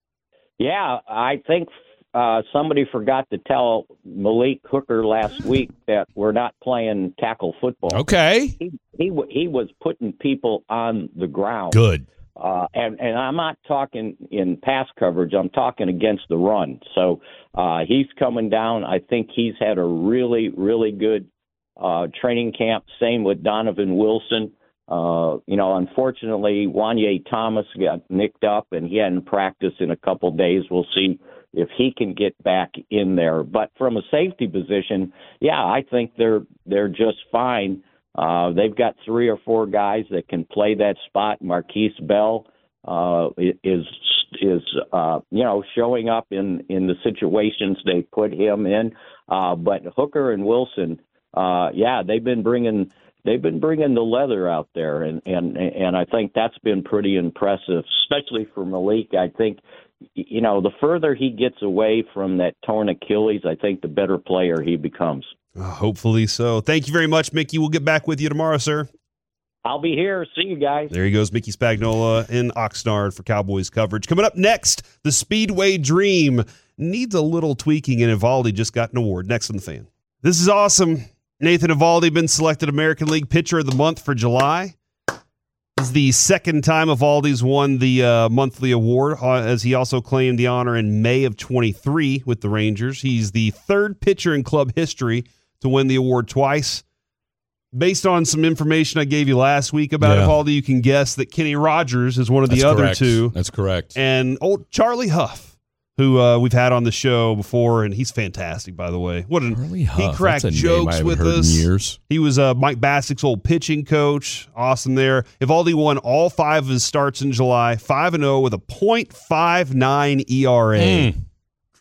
Yeah, I think uh, somebody forgot to tell Malik Hooker last week that we're not playing tackle football. Okay. He he, he was putting people on the ground. Good. Uh, and, and I'm not talking in pass coverage. I'm talking against the run. So uh, he's coming down. I think he's had a really, really good uh, training camp. Same with Donovan Wilson. Uh, you know, unfortunately, Wanye Thomas got nicked up, and he hadn't practiced in a couple days. We'll see if he can get back in there. But from a safety position, yeah, I think they're they're just fine. Uh, they've got three or four guys that can play that spot. Marquise Bell uh, is is uh, you know showing up in, in the situations they put him in. Uh, but Hooker and Wilson, uh, yeah, they've been bringing. They've been bringing the leather out there, and, and, and I think that's been pretty impressive, especially for Malik. I think, you know, the further he gets away from that torn Achilles, I think the better player he becomes. Uh, hopefully so. Thank you very much, Mickey. We'll get back with you tomorrow, sir. I'll be here. See you guys. There he goes, Mickey Spagnola in Oxnard for Cowboys coverage. Coming up next, the Speedway Dream needs a little tweaking, and Evaldi just got an award. Next on The Fan. This is awesome. Nathan Evaldi been selected American League Pitcher of the Month for July. This is the second time Evaldi's won the uh, monthly award, uh, as he also claimed the honor in May of twenty-three with the Rangers. He's the third pitcher in club history to win the award twice. Based on some information I gave you last week about yeah. Evaldi, you can guess that Kenny Rogers is one of That's the other correct. two. That's correct. And old Charlie Huff, who uh, we've had on the show before, and he's fantastic, by the way. What an, Charlie Huff. he cracked That's a jokes name I haven't with heard us. In years. He was uh, Mike Bassick's old pitching coach. Awesome there. Evaldi won all five of his starts in July, five and oh with a point five nine E R A. Mm.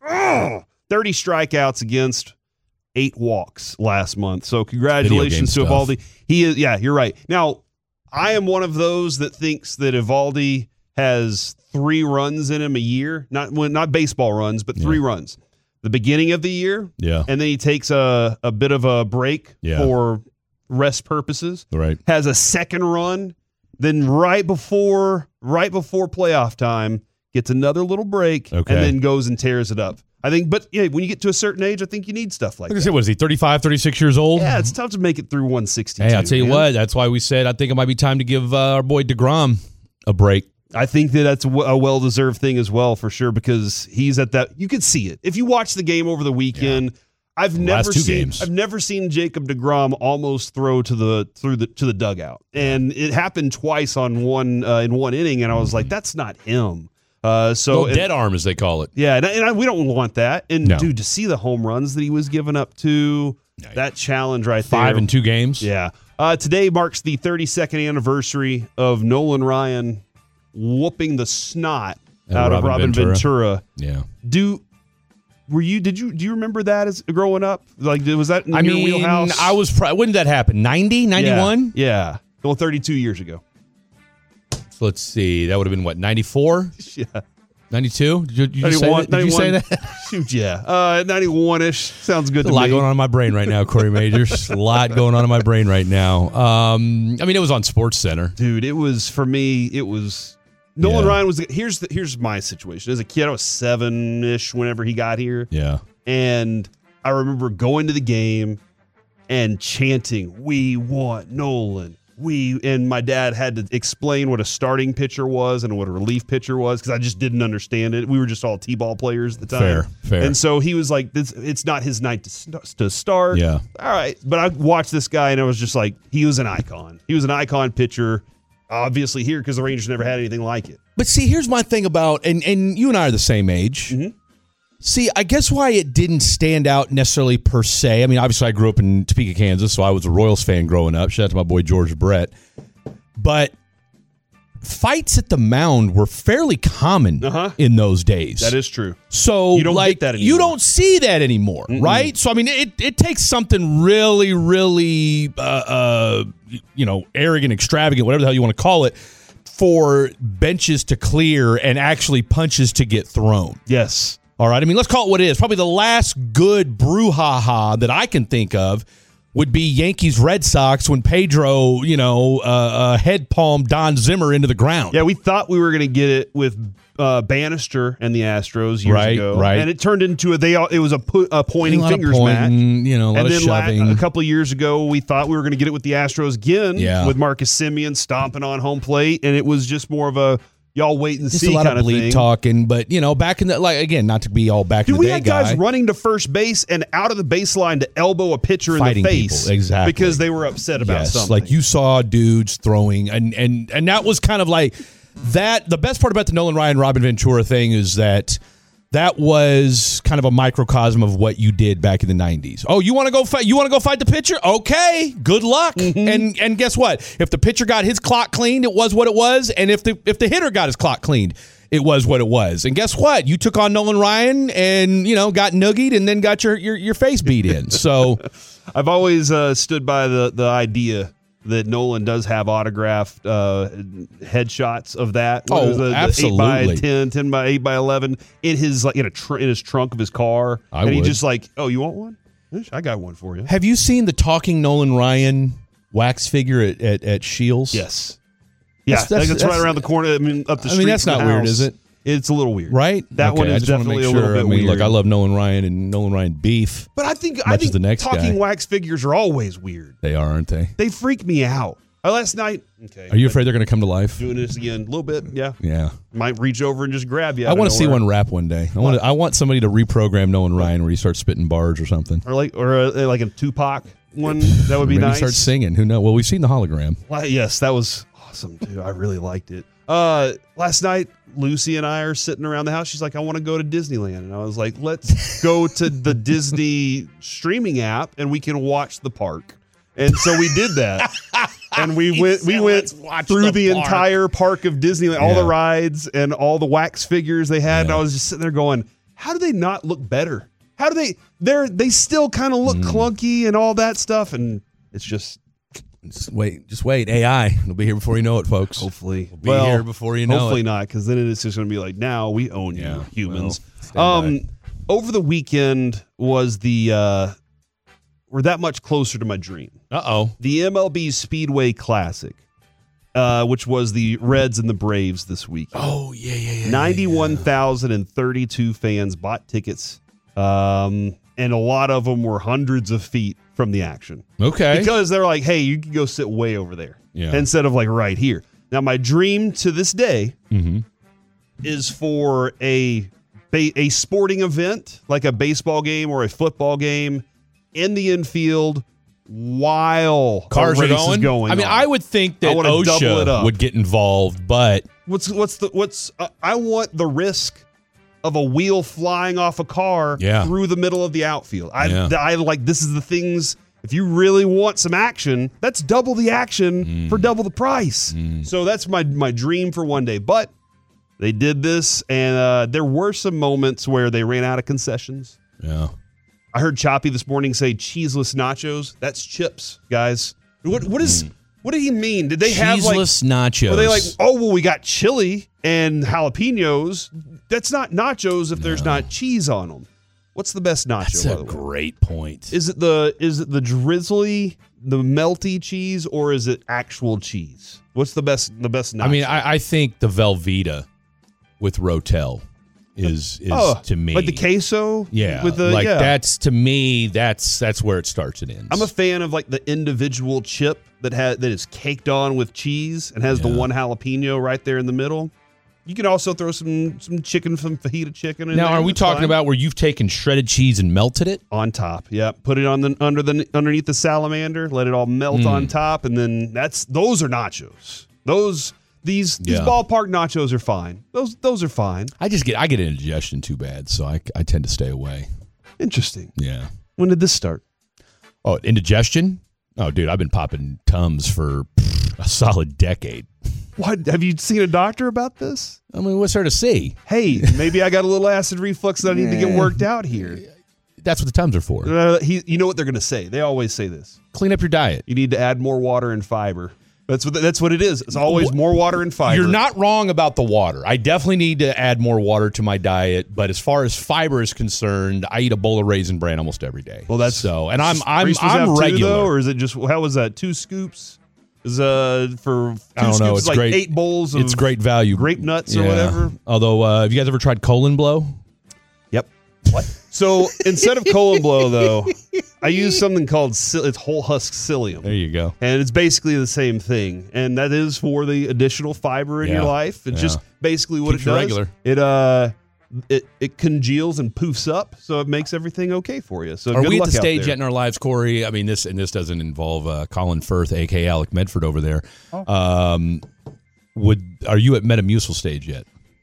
Oh, thirty strikeouts against eight walks last month. So congratulations to stuff. Evaldi. He is, yeah, you're right. Now, I am one of those that thinks that Evaldi has three runs in him a year, not well, not baseball runs, but three yeah. runs. The beginning of the year, yeah, and then he takes a, a bit of a break yeah. for rest purposes. Right, has a second run, then right before right before playoff time gets another little break, okay. and then goes and tears it up. I think, but yeah, when you get to a certain age, I think you need stuff like like I that. said, what is he, thirty-five, thirty-six years old? Yeah, it's tough to make it through one sixty-two. Hey, I'll tell you man. what, that's why we said I think it might be time to give uh, our boy DeGrom a break. I think that that's a well-deserved thing as well, for sure, because he's at that. You could see it if you watch the game over the weekend. Yeah. I've the never last two seen. games. I've never seen Jacob DeGrom almost throw to the through the to the dugout, and it happened twice on one uh, in one inning, and I was like, "That's not him." Uh, so Little dead arm, as they call it. Yeah, and, and I, we don't want that. And No. dude, to see the home runs that he was giving up to, Yeah. that challenge right there. Five in two games. Yeah. Uh, today marks the thirty-second anniversary of Nolan Ryan whooping the snot And out of Robin Robin Ventura. Ventura. Yeah. Do were you? Did you? Do you remember that as growing up? Like, was that in I your mean, wheelhouse? I was. Pr- when did that happen? ninety, ninety-one? Yeah. yeah. Well, thirty-two years ago. So let's see. That would have been what, ninety-four? Yeah. ninety-two? Did you, did you, say, that? Did you say that? Shoot, yeah. Uh, ninety-one-ish. Sounds good There's to a lot me. going on in my brain right now, Corey Majors. A lot going on in my brain right now. Um, I mean, it was on Sports Center. Dude, it was, for me, it was... Nolan Yeah. Ryan was... Here's the, here's my situation. As a kid, I was seven-ish whenever he got here. Yeah. And I remember going to the game and chanting, "We want Nolan. we and my dad had to explain what a starting pitcher was and what a relief pitcher was because I just didn't understand it. We were just all T-ball players at the time. Fair, fair. And so he was like, "This, it's not his night to st- to start." Yeah. All right. But I watched this guy and I was just like, he was an icon. He was an icon pitcher, obviously here because the Rangers never had anything like it. But see, here's my thing about, and, and you and I are the same age. Mm-hmm. See, I guess why it didn't stand out necessarily per se. I mean, obviously I grew up in Topeka, Kansas, so I was a Royals fan growing up. Shout out to my boy George Brett. But fights at the mound were fairly common uh-huh. in those days. That is true. So you don't like, get that anymore. You don't see that anymore, Mm-mm. right? So, I mean, it, it takes something really, really, uh, uh, you know, arrogant, extravagant, whatever the hell you want to call it, for benches to clear and actually punches to get thrown. Yes. All right. I mean, let's call it what it is. Probably the last good brouhaha that I can think of would be Yankees Red Sox when Pedro, you know, uh, uh, head palmed Don Zimmer into the ground. Yeah, we thought we were going to get it with uh, Bannister and the Astros years right, ago, right? And it turned into a they. All, it was a, pu- a pointing a fingers pointing, match. You know, a lot and of then shoving. La- a couple of years ago, we thought we were going to get it with the Astros again, yeah. with Marcus Semien stomping on home plate, and it was just more of a y'all wait and just see a lot kind of of bleep thing. Talking, but you know, back in the like again, not to be all back Dude, in the we day had guys guy. running to first base and out of the baseline to elbow a pitcher Fighting in the face, people. Exactly, because they were upset about yes, something. like you saw dudes throwing, and and and that was kind of like that. The best part about the Nolan Ryan Robin Ventura thing is that that was kind of a microcosm of what you did back in the nineties. Oh, you want to go fight? You want to go fight the pitcher? Okay, good luck. Mm-hmm. And and guess what? If the pitcher got his clock cleaned, it was what it was. And if the if the hitter got his clock cleaned, it was what it was. And guess what? You took on Nolan Ryan and you know got noogied and then got your your, your face beat in. So I've always uh, stood by the the idea that Nolan does have autographed uh, headshots of that. What oh, was the, absolutely. The eight by ten, ten by eight by eleven in his like in a tr- in his trunk of his car. I and would. he just like, oh, you want one? I got one for you. Have you seen the talking Nolan Ryan wax figure at at, at Shields? Yes. Yeah, that's, that's, that's, that's right around the corner. I mean, up the I street. mean, that's from not the weird, house. is it? It's a little weird, right? That okay, one is I just want to definitely make a sure. little bit I mean, weird. look, I love Nolan Ryan and Nolan Ryan beef. But I think I much think as the next talking guy. wax figures are always weird. They are, aren't they? They freak me out. Uh, last night. Okay. Are you afraid they're going to come to life? Doing this again, a little bit. Yeah. Yeah. Might reach over and just grab you. I want to see one rap one day. I want to, I want somebody to reprogram Nolan Ryan where he starts spitting bars or something. Or like or uh, like a Tupac one. That would be Maybe nice. start singing. Who knows? Well, we've seen the hologram. Well, yes, that was awesome too. I really liked it. Uh, last night, Lucy and I are sitting around the house. She's like, I want to go to Disneyland. And I was like, let's go to the Disney streaming app and we can watch the park. And so we did that. And we went we went through the, the entire park of Disneyland, all Yeah. the rides and all the wax figures they had. And Yeah. I was just sitting there going, how do they not look better? How do they they're they still kind of look Mm. clunky and all that stuff. And it's just Just wait. Just wait. A I. It'll be here before you know it, folks. hopefully It'll be here before you know hopefully it. not, because then it's just going to be like, now we own you, Yeah, humans. well, stand um, over the weekend was the uh, we're that much closer to my dream. Uh oh. The M L B Speedway Classic, uh, which was the Reds and the Braves this week. Oh yeah, yeah, yeah. Ninety-one thousand and thirty-two fans bought tickets, um, and a lot of them were hundreds of feet from the action. Okay. Because they're like, hey, you can go sit way over there Yeah. instead of like right here. Now, my dream to this day Mm-hmm. is for a ba- a sporting event, like a baseball game or a football game, in the infield while Cars a are race going. is going I mean, on. I would think I that wanna double it OSHA up. would get involved, but What's what's the what's uh, I want the risk of a wheel flying off a car Yeah. through the middle of the outfield. I Yeah. I like this is the things. If you really want some action, that's double the action Mm. for double the price. So that's my my dream for one day. But they did this, and uh, there were some moments where they ran out of concessions. yeah. I heard Choppy this morning say cheeseless nachos. That's chips, guys. What what is what did he mean? Did they have like Cheeseless nachos. were they like, oh, well, we got chili and jalapenos? That's not nachos if there's not cheese on them. What's the best nacho, That's by a the way? great point. Is it the is it the drizzly, the melty cheese, or is it actual cheese? What's the best the best nacho? I mean, I, I think the Velveeta with Rotel is is oh, to me like the queso. Yeah, with the like yeah. that's to me that's that's where it starts and ends. I'm a fan of like the individual chip that has that is caked on with cheese and has Yeah. the one jalapeno right there in the middle. You can also throw some some chicken, some fajita chicken in now, there. are we That's talking fine. about where you've taken shredded cheese and melted it? On top? Yeah, put it on the under the underneath the salamander, let it all melt Mm. on top, and then that's those are nachos. Those these these Yeah. ballpark nachos are fine. Those those are fine. I just get I get indigestion too bad, so I, I tend to stay away. Interesting. Yeah. When did this start? Oh, indigestion? Oh, dude, I've been popping Tums for pff, a solid decade. What, have you seen a doctor about this? I mean, what's there to see? Hey, maybe I got a little acid reflux that I need to get worked out here. That's what the Tums are for. Uh, he, you know what they're going to say? They always say this. Clean up your diet. You need to add more water and fiber. That's what that's what it is. It's always more water and fiber. You're not wrong about the water. I definitely need to add more water to my diet, but as far as fiber is concerned, I eat a bowl of Raisin Bran almost every day. Well, that's so, and I'm I'm Are you supposed to I'm have two, regular. though, or is it just how was that? Two scoops is uh for two I don't scoops know. is It's like great. eight bowls of It's great value. grape nuts or Yeah. whatever. Although, uh, have you guys ever tried colon blow? Yep. What? So instead of colon blow, though, I use something called psyll- it's whole husk psyllium. There you go. And it's basically the same thing. And that is for the additional fiber in Yeah. your life. It's Yeah. just basically what Keeps it you does. regular. It uh it, it congeals and poofs up, so it makes everything okay for you. So Are good we at luck the out stage there. yet in our lives, Corey? I mean, this and this doesn't involve uh, Colin Firth, aka Alec Medford, over there. Oh. Um, would are you at Metamucil stage yet?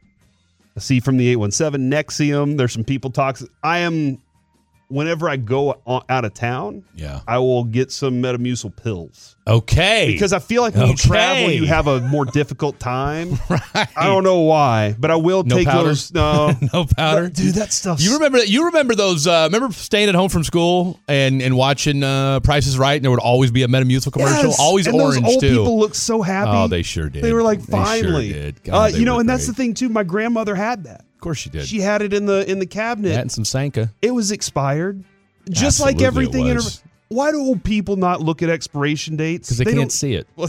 I see from the eight one seven Nexium. There's some people talk. I am, whenever I go o- out of town, Yeah. I will get some Metamucil pills. Okay. Because I feel like when you Okay. travel, you have a more difficult time. right. I don't know why, but I will No take powder? those. No, no powder, dude, that stuff. You remember that? You remember those? Uh, remember staying at home from school and and watching uh, Price is Right, and there would always be a Metamucil commercial, Yes, always and orange those old too. people look so happy. Oh, they sure did. They were like, They sure finally, did. God, uh, they you know, were and that's the great. thing too. My grandmother had that. Of course she did. She had it in the in the cabinet. That and some Sanka. It was expired, just Absolutely like everything. it In was. a, why do old people not look at expiration dates? Because they, can't don't- see it. Well,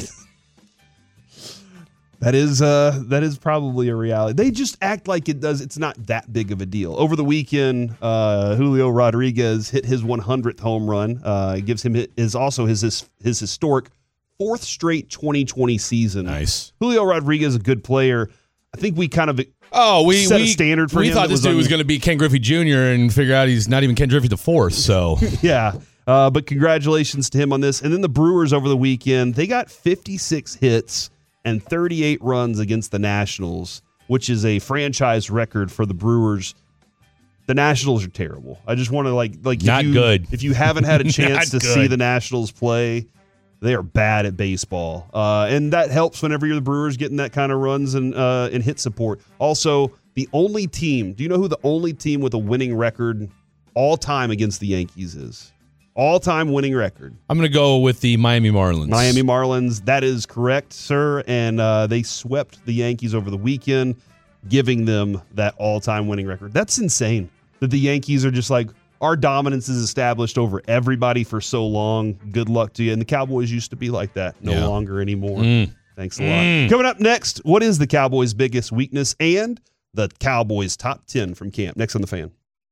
that is uh that is probably a reality. They just act like it does. It's not that big of a deal. Over the weekend, uh, Julio Rodriguez hit his one hundredth home run. Uh, it gives him his also his his, his historic fourth straight twenty twenty season. Nice. Julio Rodriguez, a good player. I think we kind of Oh, we set a we, standard for we him thought that this was dude un- was going to be Ken Griffey Junior and figure out he's not even Ken Griffey the fourth. So yeah. Uh, but congratulations to him on this. And then the Brewers over the weekend, they got fifty-six hits and thirty-eight runs against the Nationals, which is a franchise record for the Brewers. The Nationals are terrible. I just want to like like Not if you, good. If you haven't had a chance to Not see good. the Nationals play, they are bad at baseball, uh, and that helps whenever you're the Brewers getting that kind of runs and uh, and hit support. Also, the only team. Do you know who the only team with a winning record all time against the Yankees is? All time winning record. I'm going to go with the Miami Marlins. Miami Marlins. That is correct, sir. And uh, they swept the Yankees over the weekend, giving them that all time winning record. That's insane that the Yankees are just like, our dominance is established over everybody for so long. Good luck to you. And the Cowboys used to be like that. No Yeah. longer anymore. Mm. Thanks a lot. Coming up next, what is the Cowboys' biggest weakness and the Cowboys' top ten from camp? Next on The Fan.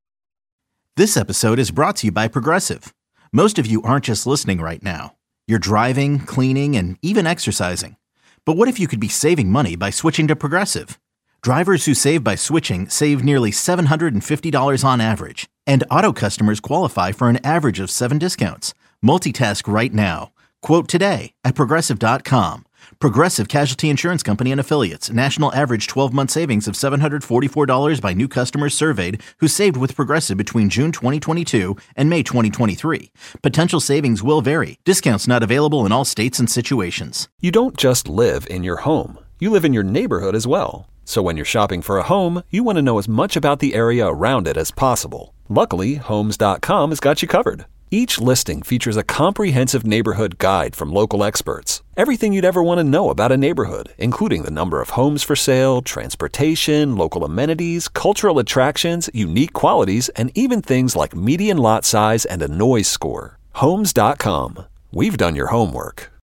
This episode is brought to you by Progressive. Most of you aren't just listening right now. You're driving, cleaning, and even exercising. But what if you could be saving money by switching to Progressive? Drivers who save by switching save nearly seven hundred fifty dollars on average. And auto customers qualify for an average of seven discounts. Multitask right now. Quote today at Progressive dot com. Progressive Casualty Insurance Company and Affiliates. National average twelve-month savings of seven hundred forty-four dollars by new customers surveyed who saved with Progressive between June twenty twenty-two and May twenty twenty-three. Potential savings will vary. Discounts not available in all states and situations. You don't just live in your home. You live in your neighborhood as well. So when you're shopping for a home, you want to know as much about the area around it as possible. Luckily, Homes dot com has got you covered. Each listing features a comprehensive neighborhood guide from local experts. Everything you'd ever want to know about a neighborhood, including the number of homes for sale, transportation, local amenities, cultural attractions, unique qualities, and even things like median lot size and a noise score. Homes dot com. We've done your homework.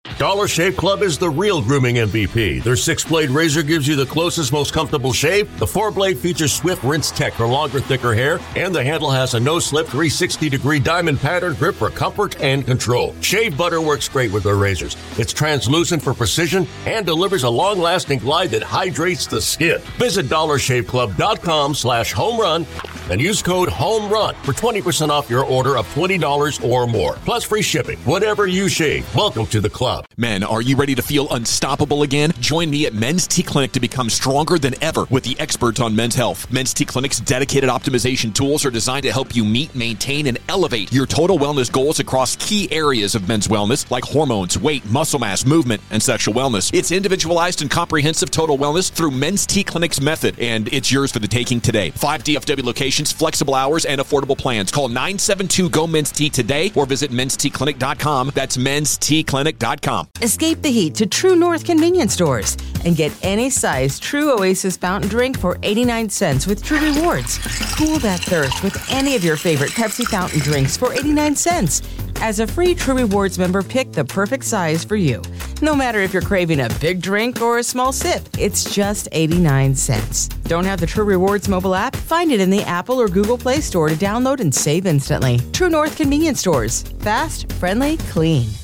Dollar Shave Club is the real grooming M V P. Their six-blade razor gives you the closest, most comfortable shave. The four-blade features Swift Rinse Tech for longer, thicker hair, and the handle has a no-slip three sixty degree diamond pattern grip for comfort and control. Shave butter works great with their razors. It's translucent for precision and delivers a long-lasting glide that hydrates the skin. Visit dollar shave club dot com slash home run and use code HOMERUN for twenty percent off your order of twenty dollars or more, plus free shipping. Whatever you shave, welcome to the club. Men, are you ready to feel unstoppable again? Join me at Men's T Clinic to become stronger than ever with the experts on men's health. Men's T Clinic's dedicated optimization tools are designed to help you meet, maintain, and elevate your total wellness goals across key areas of men's wellness like hormones, weight, muscle mass, movement, and sexual wellness. It's individualized and comprehensive total wellness through Men's T Clinic's method, and it's yours for the taking today. Five D F W locations, flexible hours, and affordable plans. Call nine seven two, G O, Men's T today or visit mens t clinic dot com. That's mens t clinic dot com. Escape the heat to True North convenience stores and get any size True Oasis fountain drink for eighty-nine cents with True Rewards. Cool that thirst with any of your favorite Pepsi fountain drinks for eighty-nine cents. As a free True Rewards member, pick the perfect size for you. No matter if you're craving a big drink or a small sip, it's just eighty-nine cents. Don't have the True Rewards mobile app? Find it in the Apple or Google Play Store to download and save instantly. True North convenience stores. Fast, friendly, clean.